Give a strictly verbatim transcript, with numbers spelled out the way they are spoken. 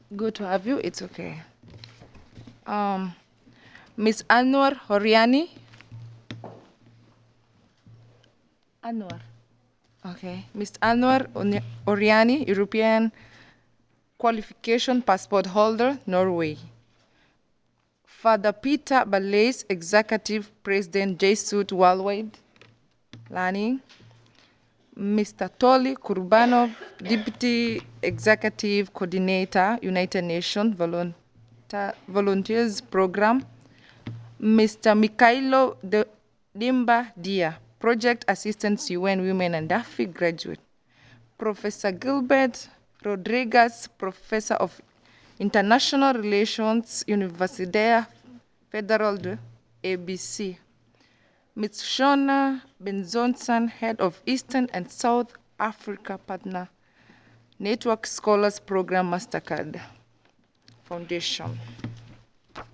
Good to have you. It's okay. Um, Miss Anwar Horiani. Anwar. Okay. Miss Anwar Oni- Oriani, European Qualification Passport Holder, Norway. Father Peter Balais, Executive President, J SUIT Worldwide, Learning. Mister Toli Kurbanov, Deputy Executive Coordinator, United Nations Volunteer, Volunteers Program. Mister Mikhailo De- Dimba Dia, Project Assistant U N Women and Africa graduate. Professor Gilbert Rodriguez, Professor of International Relations, Universidade Federal de A B C. Miz Shona Benzonson, Head of Eastern and South Africa Partner Network Scholars Program Mastercard Foundation.